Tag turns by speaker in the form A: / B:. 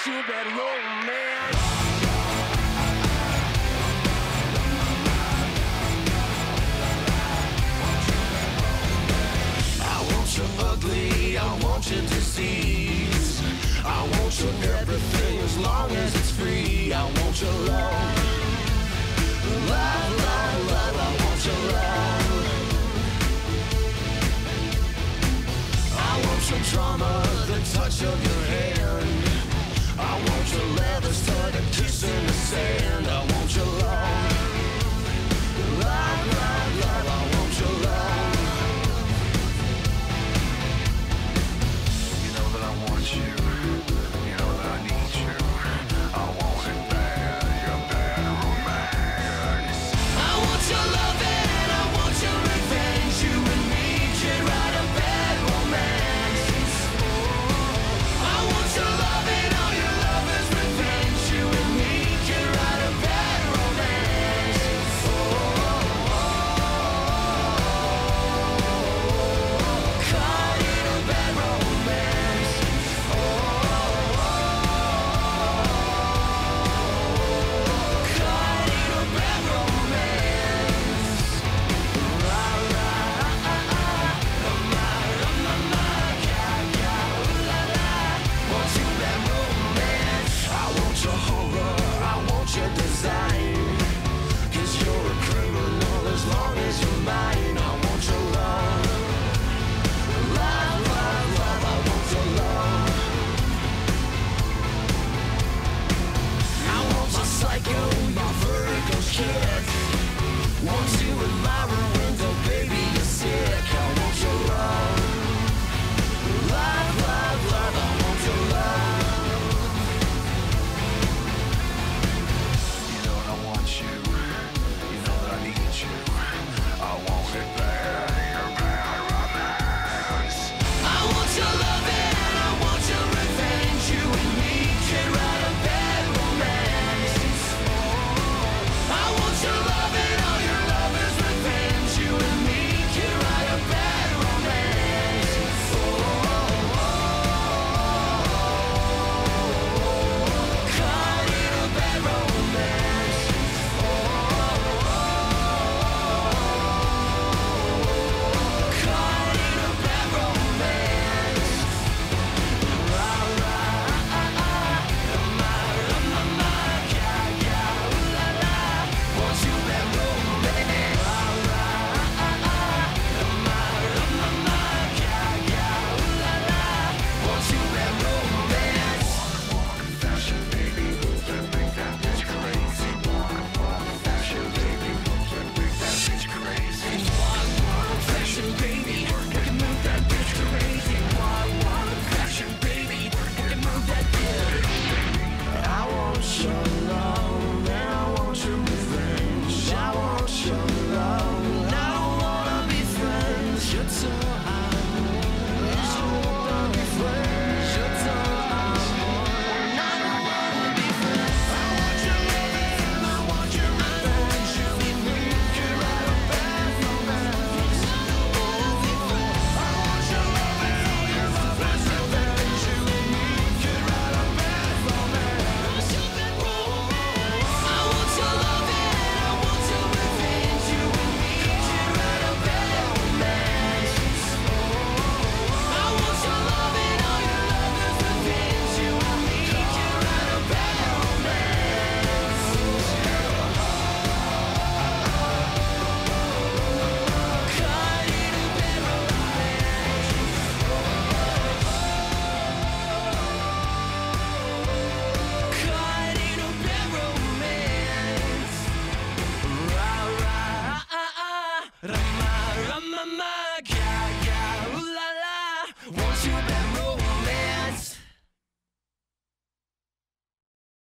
A: you bad romance. I want you ugly, I want you disease. I want you everything as long as it's free. I want your love, love, love, love. I want your love. I want your drama, the touch of your hand. I want your leather studded kiss in the sand. I want your love, love, love, love. I want your love.
B: You know that I want you. You know that I need you. I want it bad. You're bad romance.
A: I want your love and I want your revenge. You and me can write a bad romance. I want your love and all your lovers' revenge. You and me can write a bad romance. Caught in a bad romance. Caught in a bad romance. La la want you that romance. I want your horror, I want your design. 'Cause you're a criminal as long as you're mine.